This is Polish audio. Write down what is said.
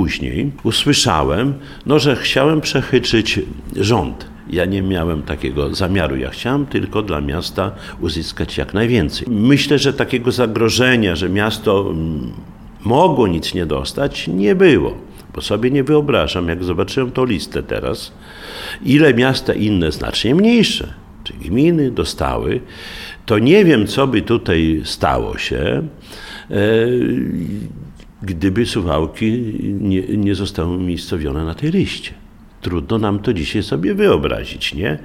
później usłyszałem, że chciałem przechytrzyć rząd. Ja nie miałem takiego zamiaru, ja chciałem tylko dla miasta uzyskać jak najwięcej. Myślę, że takiego zagrożenia, że miasto mogło nic nie dostać, nie było. Bo sobie nie wyobrażam, jak zobaczyłem tą listę teraz, ile miasta inne znacznie mniejsze, czy gminy dostały, to nie wiem, co by tutaj stało się, gdyby Suwałki nie zostały umiejscowione na tej liście. Trudno nam to dzisiaj sobie wyobrazić, nie?